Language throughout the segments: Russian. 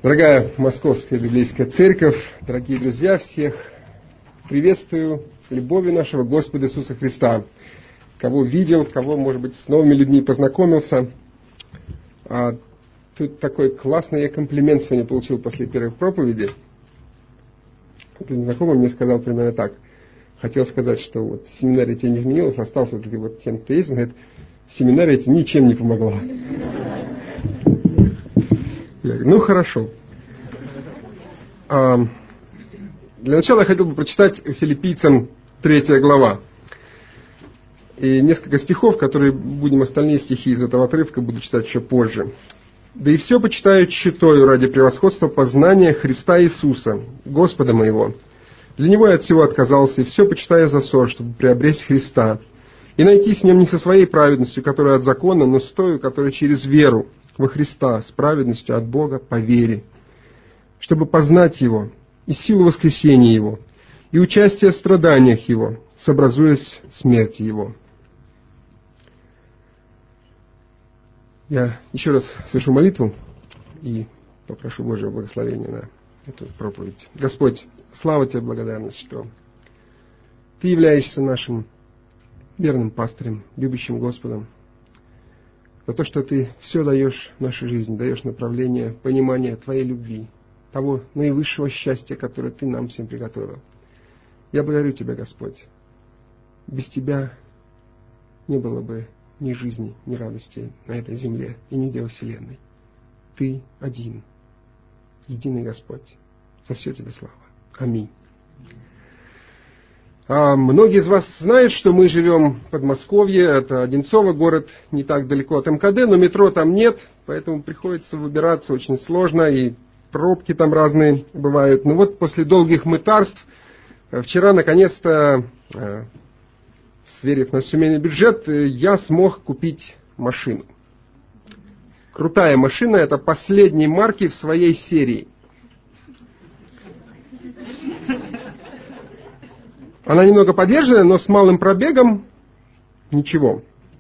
Дорогая Московская Библейская Церковь, дорогие друзья, всех приветствую любовью нашего Господа Иисуса Христа. Кого видел, кого, может быть, с новыми людьми познакомился. Тут такой классный я комплимент сегодня получил после первой проповеди. Один знакомый мне сказал примерно так. Хотел сказать, что вот семинария тебе не изменилась, остался вот вот тем, кто есть. Он говорит, семинария тебе ничем не помогла. Я говорю, ну хорошо. Для начала я хотел бы прочитать Филиппийцам 3 глава. И несколько стихов, которые будем остальные стихи из этого отрывка буду читать еще позже. «Да и все почитаю тщетою ради превосходства познания Христа Иисуса, Господа моего. Для Него я от всего отказался, и все почитаю за ссор, чтобы приобрести Христа, и найтись в Нем не со своей праведностью, которая от закона, но с той, которая через веру во Христа, с праведностью от Бога по вере, чтобы познать Его, и силу воскресения Его, и участие в страданиях Его, сообразуясь смерти Его». Я еще раз совершу молитву и попрошу Божьего благословения на эту проповедь. Господь, слава Тебе, благодарность, что Ты являешься нашим верным пастырем, любящим Господом, за то, что Ты все даешь в нашей жизни, даешь направление, понимание Твоей любви, того наивысшего счастья, которое Ты нам всем приготовил. Я благодарю Тебя, Господь. Без Тебя не было бы ни жизни, ни радости на этой земле и нигде во вселенной. Ты один, единый Господь. За все Тебе слава. Аминь. Многие из вас знают, что мы живем в Подмосковье, это Одинцово, город не так далеко от МКД, но метро там нет, поэтому приходится выбираться очень сложно, и пробки там разные бывают. Но вот после долгих мытарств, вчера наконец-то, сверив на семейный бюджет, я смог купить машину. Крутая машина, это последней марки в своей серии. Она немного подержанная, но с малым пробегом ничего.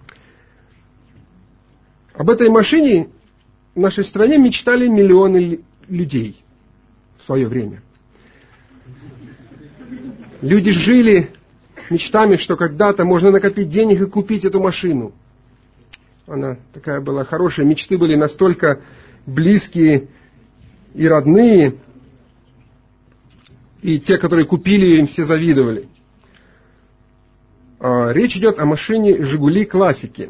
Об этой машине в нашей стране мечтали миллионы людей в свое время. Люди жили мечтами, что когда-то можно накопить денег и купить эту машину. Она такая была хорошая, мечты были настолько близкие и родные, и те, которые купили ее, им все завидовали. Речь идет о машине «Жигули» классики,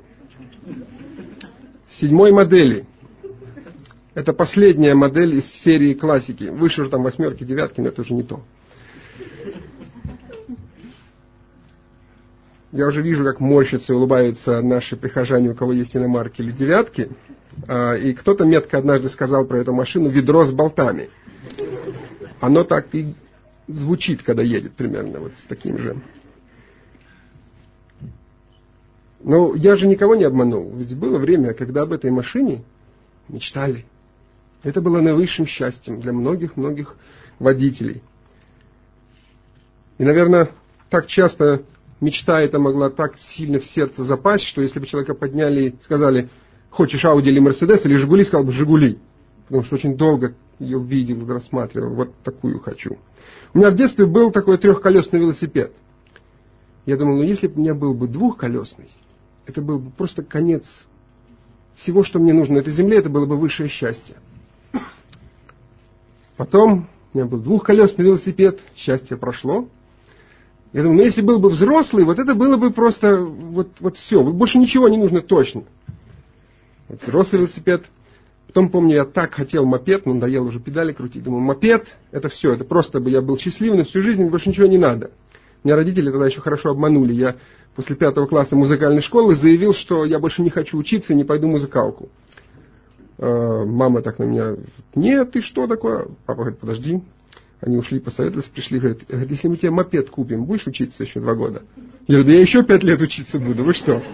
7-й модели. Это последняя модель из серии классики. Выше уже там 8-ки, 9-ки, но это уже не то. Я уже вижу, как морщатся и улыбаются наши прихожане, у кого есть иномарки или 9-ки. И кто-то метко однажды сказал про эту машину «ведро с болтами». Оно так и звучит, когда едет примерно вот с таким же. Но я же никого не обманул. Ведь было время, когда об этой машине мечтали. Это было наивысшим счастьем для многих-многих водителей. И, наверное, так часто мечта эта могла так сильно в сердце запасть, что если бы человека подняли и сказали, хочешь Ауди или Мерседес, или Жигули, сказал бы Жигули. Потому что очень долго ее видел, рассматривал. Вот такую хочу. У меня в детстве был такой 3-колесный велосипед. Я думал, если бы у меня был бы 2-колесный, это был бы просто конец всего, что мне нужно на этой земле, это было бы высшее счастье. Потом у меня был 2-колесный велосипед, счастье прошло. Я думаю, если был бы взрослый, вот это было бы просто вот все, вот больше ничего не нужно точно. Вот взрослый велосипед. Потом, помню, я так хотел мопед, но надоело уже педали крутить. Думаю, мопед, это все, это просто бы я был счастливым на всю жизнь, больше ничего не надо. Меня родители тогда еще хорошо обманули. Я после 5 класса музыкальной школы заявил, что я больше не хочу учиться и не пойду в музыкалку. Мама так на меня, нет, ты что такое? Папа говорит, подожди. Они ушли, посоветовались, пришли, говорят, если мы тебе мопед купим, будешь учиться еще 2 года? Я говорю, да я еще 5 лет учиться буду, вы что?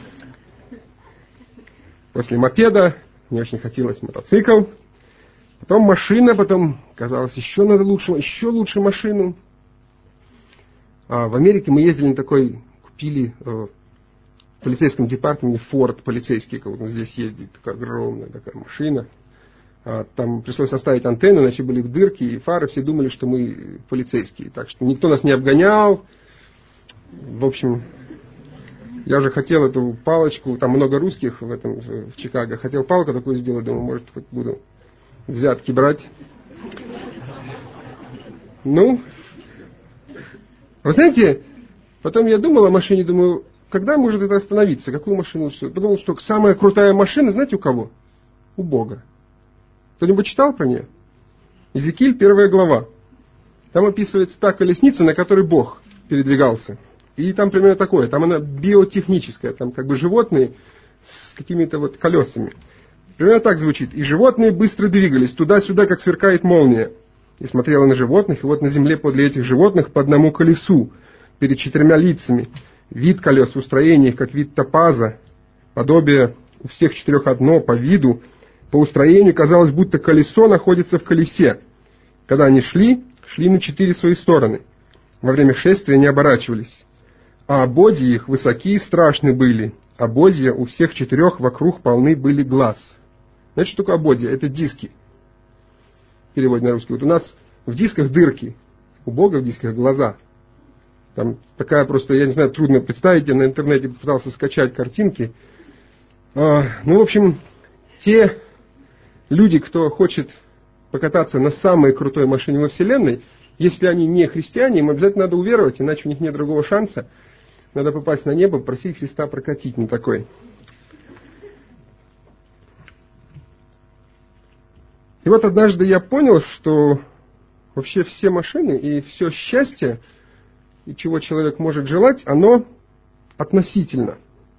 После мопеда мне очень хотелось мотоцикл, потом машина, потом казалось, еще лучше машину. В Америке мы ездили на такой, купили в полицейском департаменте Ford полицейский, как вот здесь ездит, такая огромная такая машина. Там пришлось оставить антенны, иначе были дырки и фары, все думали, что мы полицейские. Так что никто нас не обгонял. В общем, я уже хотел эту палочку, там много русских в Чикаго, хотел палку такую сделать, думаю, может, хоть буду взятки брать. Ну, вы знаете, потом я думал о машине, думаю, когда может это остановиться, какую машину? Подумал, что самая крутая машина, знаете, у кого? У Бога. Кто-нибудь читал про нее? Иезекииль, 1 глава. Там описывается та колесница, на которой Бог передвигался. И там примерно такое, там она биотехническая, там как бы животные с какими-то вот колесами. Примерно так звучит. И животные быстро двигались туда-сюда, как сверкает молния. И смотрела на животных, и вот на земле подле этих животных по одному колесу, перед 4 лицами. Вид колес в устроении, как вид топаза, подобие у всех 4 одно по виду. По устроению казалось, будто колесо находится в колесе. Когда они шли на 4 свои стороны. Во время шествия не оборачивались. А ободья их высоки и страшны были. Ободья у всех 4 вокруг полны были глаз. Знаете, что такое ободья? Это диски. Перевод на русский. Вот у нас в дисках дырки. У Бога в дисках глаза. Там такая просто, я не знаю, трудно представить. Я на интернете пытался скачать картинки. Ну, в общем, те люди, кто хочет покататься на самой крутой машине во Вселенной, если они не христиане, им обязательно надо уверовать, иначе у них нет другого шанса. Надо попасть на небо, просить Христа прокатить на такой. И вот однажды я понял, что вообще все машины и все счастье, и чего человек может желать, оно относительно.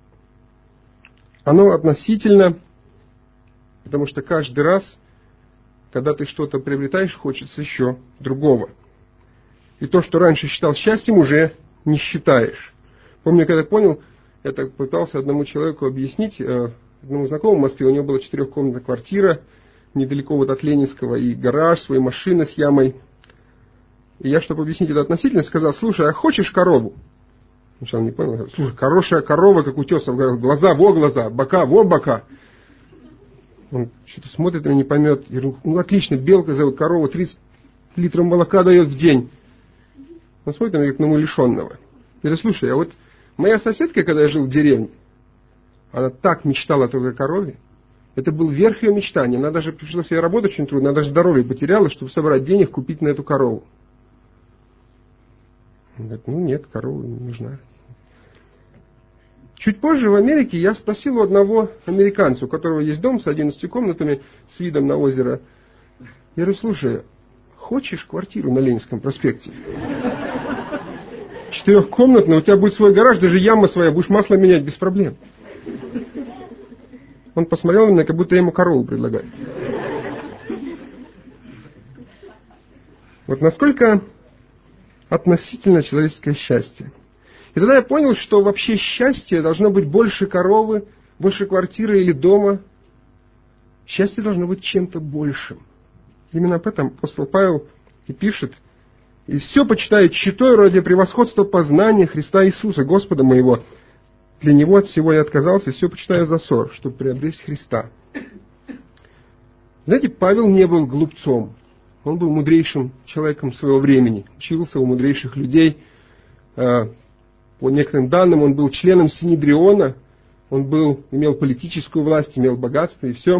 Оно относительно, потому что каждый раз, когда ты что-то приобретаешь, хочется еще другого. И то, что раньше считал счастьем, уже не считаешь. Помню, когда понял, я так пытался одному человеку объяснить, одному знакомому в Москве, у него была 4-комнатная квартира, недалеко вот от Ленинского, и гараж, свои машины с ямой. И я, чтобы объяснить это относительно, сказал: слушай, а хочешь корову? Сначала не понял. Слушай, хорошая корова, как утесов, глаза во глаза, бока во бока. Он что-то смотрит на меня, не поймет. Я говорю, ну отлично, белка зовут, корова 30 литров молока дает в день. Он смотрит на меня, как на умалишенного. Я говорю, слушай, а вот моя соседка, когда я жил в деревне, она так мечтала только о корове. Это был верх ее мечтания. Она даже пришлось ей работать очень трудно, она даже здоровье потеряла, чтобы собрать денег, купить на эту корову. Он говорит, ну нет, корова не нужна. Чуть позже в Америке я спросил у одного американца, у которого есть дом с 11 комнатами, с видом на озеро. Я говорю, слушай, хочешь квартиру на Ленинском проспекте? 4-комнатная, у тебя будет свой гараж, даже яма своя, будешь масло менять без проблем. Он посмотрел на меня, как будто я ему корову предлагаю. Вот насколько относительно человеческое счастье. И тогда я понял, что вообще счастье должно быть больше коровы, больше квартиры или дома. Счастье должно быть чем-то большим. Именно об этом апостол Павел и пишет. И все почитаю тщетой ради превосходства познания Христа Иисуса, Господа моего. Для Него от всего я отказался, и все почитаю за ссор, чтобы приобрести Христа. Знаете, Павел не был глупцом. Он был мудрейшим человеком своего времени. Учился у мудрейших людей. По некоторым данным, он был членом Синедриона. Он имел политическую власть, имел богатство и все.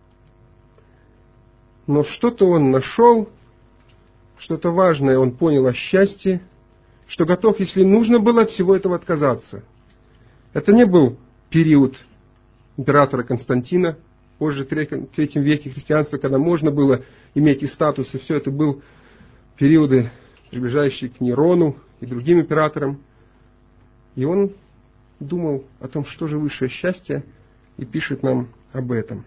Но что-то он нашел, что-то важное он понял о счастье, что готов, если нужно было, от всего этого отказаться. Это не был период императора Константина, позже, в III веке христианства, когда можно было иметь и статус, и все это был периоды, приближающие к Нерону и другим императорам. И он думал о том, что же высшее счастье, и пишет нам об этом.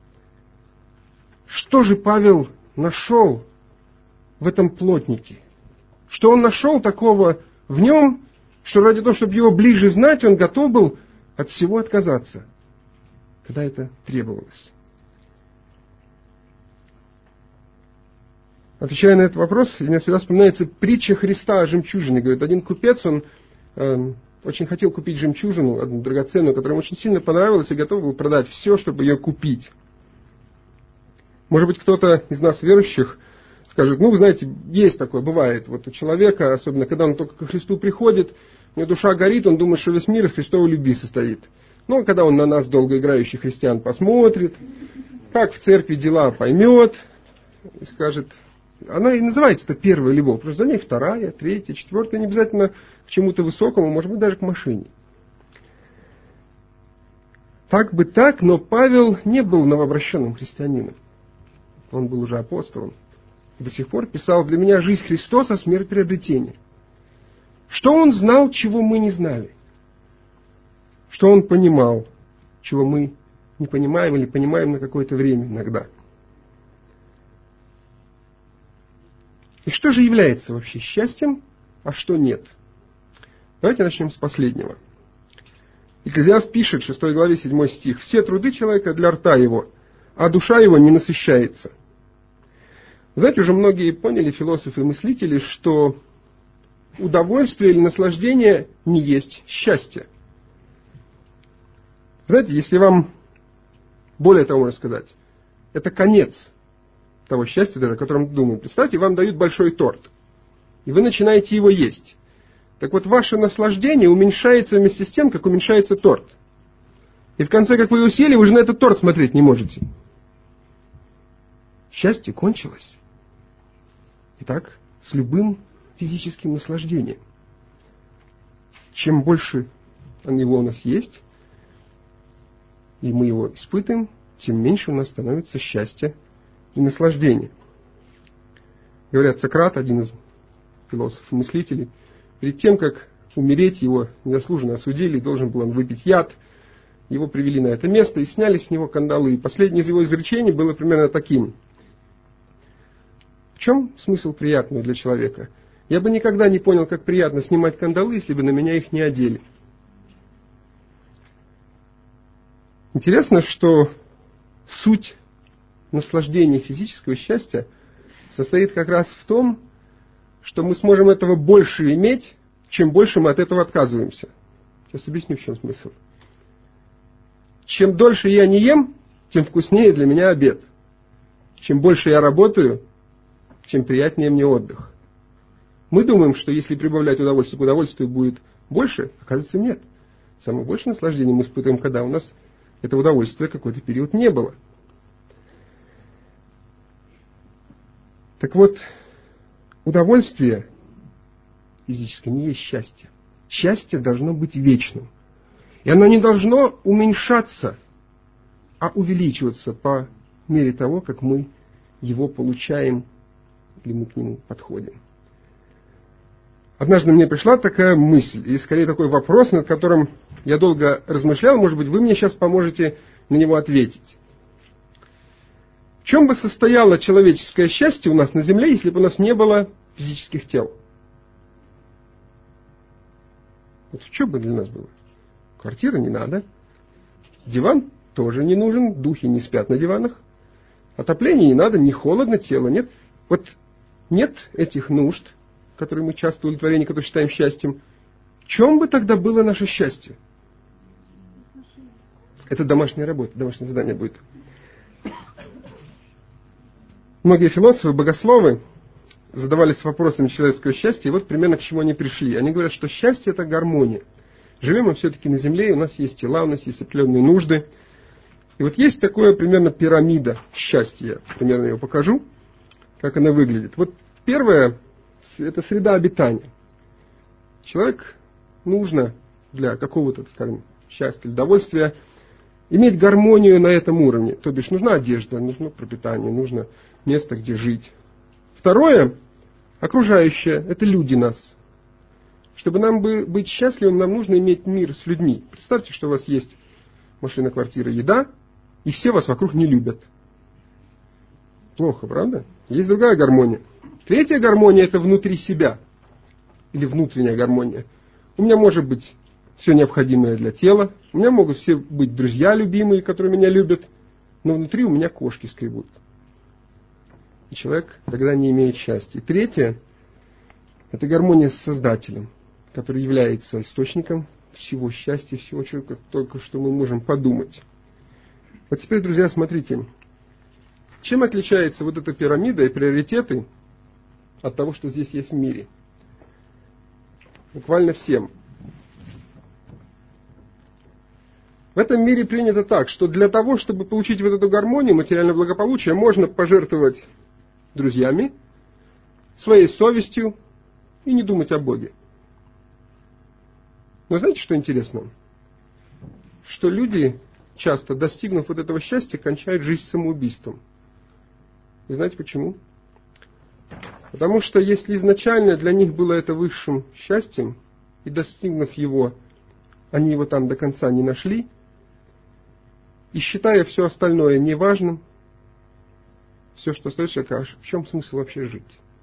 Что же Павел нашел в этом плотнике? Что он нашел такого в нем, что ради того, чтобы его ближе знать, он готов был от всего отказаться, когда это требовалось? Отвечая на этот вопрос, мне всегда вспоминается притча Христа о жемчужине. Говорит, один купец, он очень хотел купить жемчужину, одну драгоценную, которая ему очень сильно понравилась, и готов был продать все, чтобы ее купить. Может быть, кто-то из нас, верующих, скажет, ну, вы знаете, есть такое, бывает. Вот у человека, особенно когда он только ко Христу приходит, у него душа горит, он думает, что весь мир из Христовой любви состоит. Но когда он на нас, долгоиграющих христиан, посмотрит, как в церкви дела поймет, и скажет, она и называется-то первая любовь, просто за ней вторая, третья, четвертая, не обязательно к чему-то высокому, может быть, даже к машине. Так бы так, но Павел не был новообращенным христианином. Он был уже апостолом. До сих пор писал, для меня жизнь Христос, а смерть приобретение. Что он знал, чего мы не знали? Что он понимал, чего мы не понимаем или понимаем на какое-то время иногда? И что же является вообще счастьем, а что нет? Давайте начнем с последнего. Экклезиаст пишет, 6 главе, 7 стих. «Все труды человека для рта его, а душа его не насыщается». Знаете, уже многие поняли, философы и мыслители, что удовольствие или наслаждение не есть счастье. Знаете, если вам, более того можно сказать, это конец того счастья, даже о котором думаем. Представьте, вам дают большой торт, и вы начинаете его есть. Так вот, ваше наслаждение уменьшается вместе с тем, как уменьшается торт. И в конце, как вы его съели, вы уже на этот торт смотреть не можете. Счастье кончилось. Итак, с любым физическим наслаждением. Чем больше его у нас есть, и мы его испытываем, тем меньше у нас становится счастья и наслаждения. Говорят, Сократ, один из философов-мыслителей, перед тем, как умереть, его незаслуженно осудили, должен был он выпить яд. Его привели на это место и сняли с него кандалы. И последнее из его изречений было примерно таким. В чем смысл приятного для человека? Я бы никогда не понял, как приятно снимать кандалы, если бы на меня их не одели. Интересно, что суть наслаждения физического счастья состоит как раз в том, что мы сможем этого больше иметь, чем больше мы от этого отказываемся. Сейчас объясню, в чем смысл. Чем дольше я не ем, тем вкуснее для меня обед. Чем больше я работаю, чем приятнее мне отдых. Мы думаем, что если прибавлять удовольствие к удовольствию будет больше, оказывается нет. Самое большее наслаждение мы испытываем, когда у нас этого удовольствия какой-то период не было. Так вот, удовольствие физическое не есть счастье. Счастье должно быть вечным. И оно не должно уменьшаться, а увеличиваться по мере того, как мы его получаем или мы к нему подходим. Однажды мне пришла такая мысль, или скорее такой вопрос, над которым я долго размышлял, может быть, вы мне сейчас поможете на него ответить. В чем бы состояло человеческое счастье у нас на земле, если бы у нас не было физических тел? Вот что бы для нас было? Квартира не надо, диван тоже не нужен, духи не спят на диванах, отопление не надо, не холодно, тела нет. Вот нет этих нужд, которые мы часто удовлетворение, которые считаем счастьем. В чем бы тогда было наше счастье? Это домашняя работа, домашнее задание будет. Многие философы, богословы задавались вопросами человеческого счастья, и вот примерно к чему они пришли. Они говорят, что счастье – это гармония. Живем мы все-таки на земле, и у нас есть тела, у нас есть определенные нужды. И вот есть такое примерно пирамида счастья. Я примерно ее покажу, как она выглядит. Вот первое – это среда обитания. Человек нужно для какого-то, скажем, счастья или удовольствия иметь гармонию на этом уровне. То бишь нужна одежда, нужно пропитание, нужно место, где жить. Второе – окружающее, это люди нас. Чтобы нам быть счастливым, нам нужно иметь мир с людьми. Представьте, что у вас есть машина, квартира, еда, и все вас вокруг не любят. Плохо, правда? Есть другая гармония. Третья гармония – это внутри себя. Или внутренняя гармония. У меня может быть все необходимое для тела. У меня могут все быть друзья любимые, которые меня любят. Но внутри у меня кошки скребут. И человек тогда не имеет счастья. И третье – это гармония с Создателем, который является источником всего счастья, всего, только что мы можем подумать. Вот теперь, друзья, смотрите. Чем отличается вот эта пирамида и приоритеты от того, что здесь есть в мире? Буквально всем. В этом мире принято так, что для того, чтобы получить вот эту гармонию, материальное благополучие, можно пожертвовать друзьями, своей совестью и не думать о Боге. Но знаете, что интересно? Что люди, часто достигнув вот этого счастья, кончают жизнь самоубийством. И знаете почему? Потому что если изначально для них было это высшим счастьем, и достигнув его, они его там до конца не нашли, и считая все остальное неважным, все, что остается, в чем смысл вообще жить?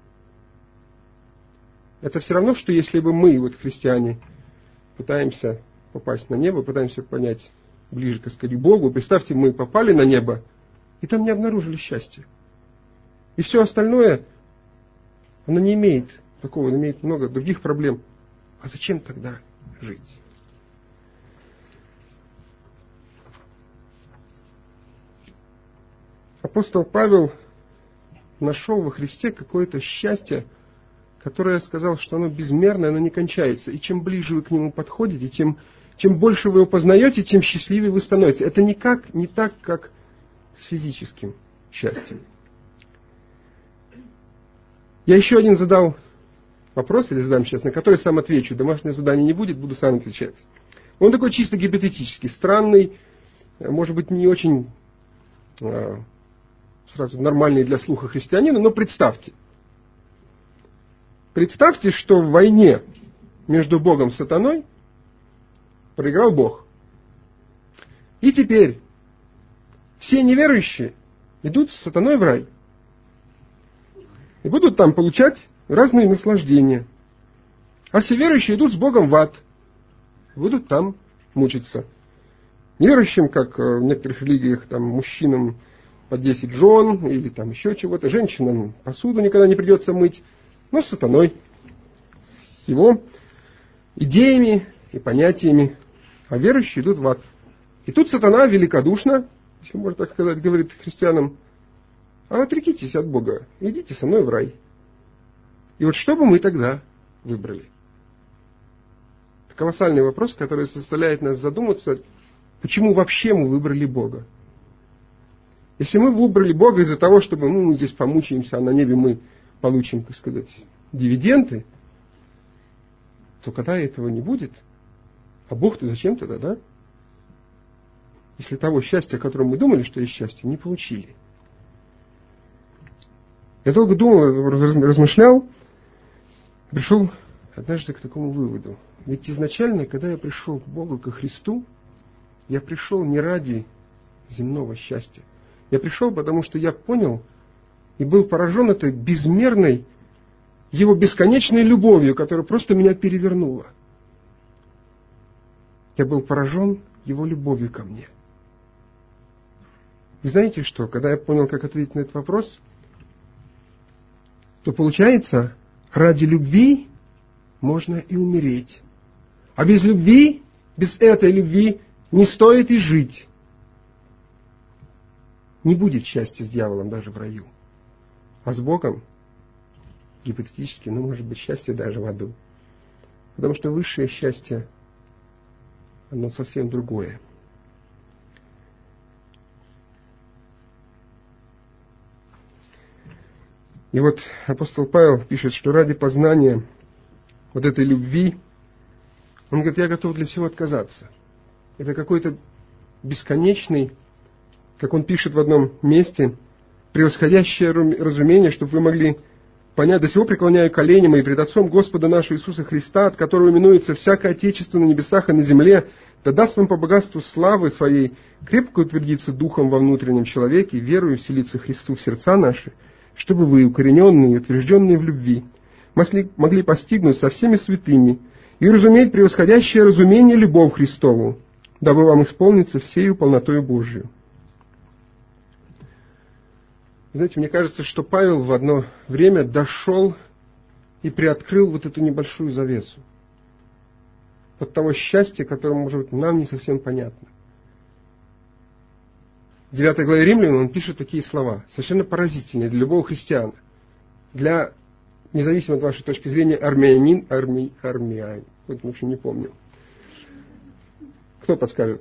Это все равно, что если бы мы, вот христиане, пытаемся попасть на небо, пытаемся понять ближе, так сказать, к Богу, представьте, мы попали на небо, и там не обнаружили счастья. И все остальное, оно не имеет такого, оно имеет много других проблем. А зачем тогда жить? Апостол Павел нашел во Христе какое-то счастье, которое сказал, что оно безмерное, оно не кончается. И чем ближе вы к нему подходите, чем больше вы его познаете, тем счастливее вы становитесь. Это не так, как с физическим счастьем. Я еще один задал вопрос, или задам сейчас, на который сам отвечу. Домашнее задание не будет, буду сам отвечать. Он такой чисто гипотетический, странный, может быть, не очень сразу нормальный для слуха христианина, но представьте. Представьте, что в войне между Богом и сатаной проиграл Бог. И теперь все неверующие идут с сатаной в рай. И будут там получать разные наслаждения. А все верующие идут с Богом в ад. Будут там мучиться. Неверующим, как в некоторых религиях, там, мужчинам по 10 жен или там еще чего-то. Женщинам посуду никогда не придется мыть. Но с сатаной. С его идеями и понятиями. А верующие идут в ад. И тут сатана великодушно, если можно так сказать, говорит христианам: а отрекитесь от Бога, идите со мной в рай. И вот что бы мы тогда выбрали? Это колоссальный вопрос, который заставляет нас задуматься, почему вообще мы выбрали Бога. Если мы выбрали Бога из-за того, чтобы мы здесь помучаемся, а на небе мы получим, так сказать, дивиденды, то когда этого не будет, а Бог-то зачем тогда, да? Если того счастья, о котором мы думали, что есть счастье, не получили. Я долго думал, размышлял, пришел однажды к такому выводу. Ведь изначально, когда я пришел к Богу, ко Христу, я пришел не ради земного счастья. Я пришел, потому что я понял и был поражен этой безмерной, Его бесконечной любовью, которая просто меня перевернула. Я был поражен Его любовью ко мне. И знаете что? Когда я понял, как ответить на этот вопрос, то получается, ради любви можно и умереть. А без любви, без этой любви не стоит и жить. Не будет счастья с дьяволом даже в раю. А с Богом, гипотетически, может быть счастье даже в аду. Потому что высшее счастье, оно совсем другое. И вот апостол Павел пишет, что ради познания вот этой любви, он говорит, я готов для всего отказаться. Это какой-то бесконечный, как он пишет в одном месте, превосходящее разумение, чтобы вы могли понять, до сего преклоняю колени мои пред Отцом Господа нашего Иисуса Христа, от которого именуется всякое отечество на небесах и на земле, да даст вам по богатству славы своей крепко утвердиться духом во внутреннем человеке, верою вселиться Христу в сердца наши, чтобы вы, укорененные и утвержденные в любви, могли постигнуть со всеми святыми и разуметь превосходящее разумение любовь Христову, дабы вам исполниться всею полнотою Божию. Знаете, мне кажется, что Павел в одно время дошел и приоткрыл вот эту небольшую завесу от того счастья, которое, может быть, нам не совсем понятно. в 9 главе Римлянам он пишет такие слова, совершенно поразительные для любого христиана. Для, независимо от вашей точки зрения, армянин. Вот, в общем, не помню. Кто подскажет?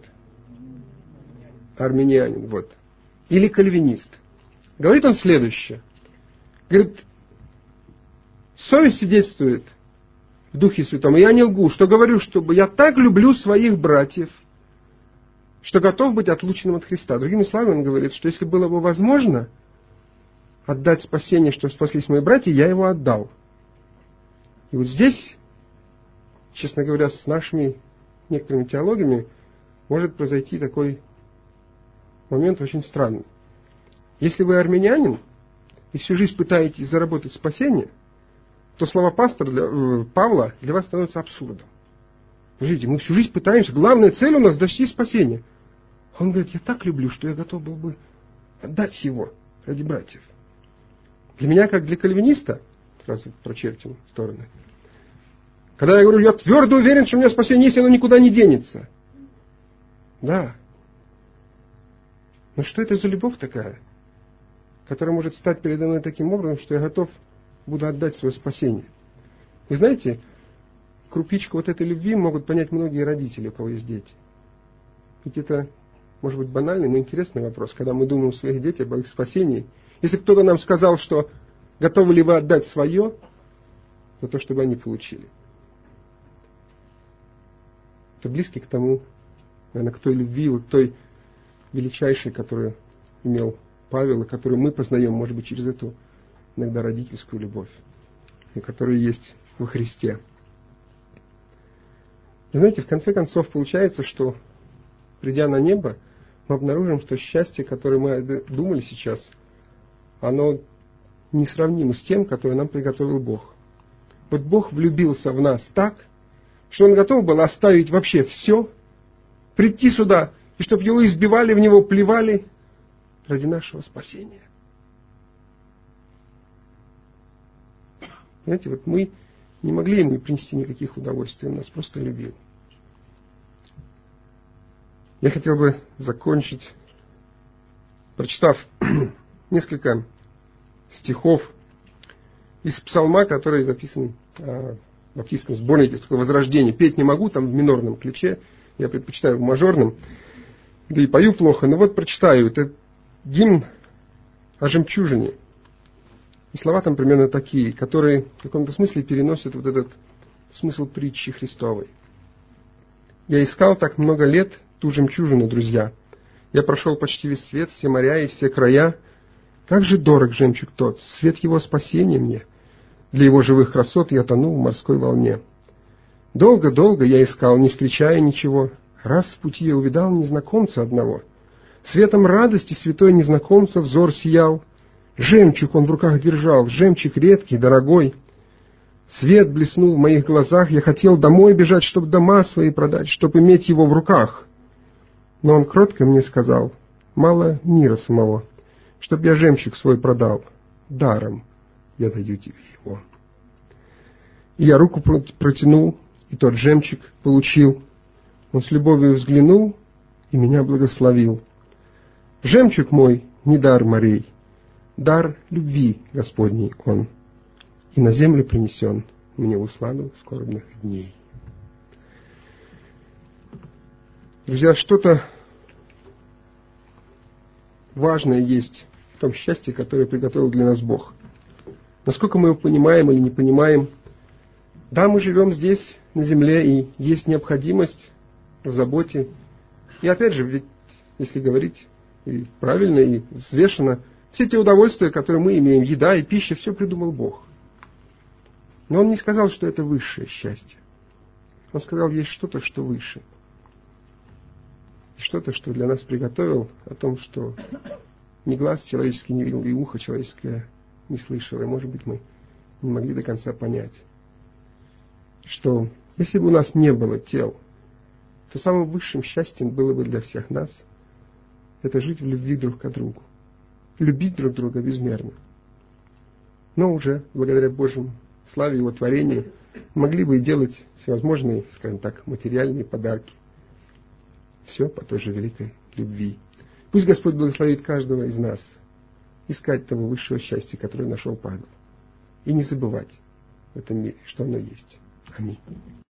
Армянин, вот. Или кальвинист. Говорит он следующее. Говорит, совесть свидетельствует в Духе Святом, и я не лгу, что говорю, чтобы я так люблю своих братьев, что готов быть отлученным от Христа. Другими словами, он говорит, что если было бы возможно отдать спасение, чтобы спаслись мои братья, я его отдал. И вот здесь, честно говоря, с нашими некоторыми теологами может произойти такой момент очень странный. Если вы армянин и всю жизнь пытаетесь заработать спасение, то слова Павла для вас становятся абсурдом. Смотрите, мы всю жизнь пытаемся, главная цель у нас достичь спасения. А он говорит, я так люблю, что я готов был бы отдать его ради братьев. Для меня, как для кальвиниста, сразу прочертим стороны, когда я говорю, я твердо уверен, что у меня спасение есть, оно никуда не денется. Да. Но что это за любовь такая, которая может стать передо мной таким образом, что я готов буду отдать свое спасение? Вы знаете, крупичку вот этой любви могут понять многие родители, у кого есть дети. Ведь это, может быть, банальный, но интересный вопрос, когда мы думаем о своих детях, об их спасении. Если кто-то нам сказал, что готовы ли вы отдать свое за то, чтобы они получили, это близко к тому, наверное, к той любви, вот той величайшей, которую имел Павел, и которую мы познаем, может быть, через эту иногда родительскую любовь, и которая есть во Христе. И знаете, в конце концов получается, что, придя на небо, мы обнаружим, что счастье, которое мы думали сейчас, оно несравнимо с тем, которое нам приготовил Бог. Вот Бог влюбился в нас так, что Он готов был оставить вообще все, прийти сюда, и чтобы его избивали, в него плевали ради нашего спасения. Знаете, вот мы не могли ему принести никаких удовольствий, он нас просто любил. Я хотел бы закончить, прочитав несколько стихов из псалма, который записан в баптистском сборнике «Возрождение». Петь не могу, там в минорном ключе, я предпочитаю в мажорном, да и пою плохо, но вот прочитаю. Это гимн о жемчужине. И слова там примерно такие, которые в каком-то смысле переносят вот этот смысл притчи Христовой. «Я искал так много лет ту жемчужину, друзья. Я прошел почти весь свет, все моря и все края. Как же дорог жемчуг тот, свет его спасения мне. Для его живых красот я тону в морской волне. Долго-долго я искал, не встречая ничего. Раз в пути я увидал незнакомца одного. Светом радости святой незнакомца взор сиял. Жемчуг он в руках держал, жемчуг редкий, дорогой. Свет блеснул в моих глазах, я хотел домой бежать, чтобы дома свои продать, чтобы иметь его в руках. Но он кротко мне сказал, мало мира самого, чтоб я жемчуг свой продал, даром я даю тебе его. И я руку протянул, и тот жемчуг получил. Он с любовью взглянул и меня благословил. Жемчуг мой не дар морей, дар любви Господней он, и на землю принесен мне в усладу скорбных дней. Друзья, что-то важное есть в том счастье, которое приготовил для нас Бог. Насколько мы его понимаем или не понимаем, да, мы живем здесь, на земле, и есть необходимость в заботе. И опять же, ведь, если говорить и правильно, и взвешенно, все те удовольствия, которые мы имеем, еда и пища, все придумал Бог. Но Он не сказал, что это высшее счастье. Он сказал, есть что-то, что выше. И что-то, что для нас приготовил, о том, что ни глаз человеческий не видел, и ухо человеческое не слышало. И, может быть, мы не могли до конца понять, что если бы у нас не было тел, то самым высшим счастьем было бы для всех нас это жить в любви друг к другу. Любить друг друга безмерно. Но уже, благодаря Божьему славе Его творения, могли бы и делать всевозможные, скажем так, материальные подарки. Все по той же великой любви. Пусть Господь благословит каждого из нас искать того высшего счастья, которое нашел Павел. И не забывать в этом мире, что оно есть. Аминь.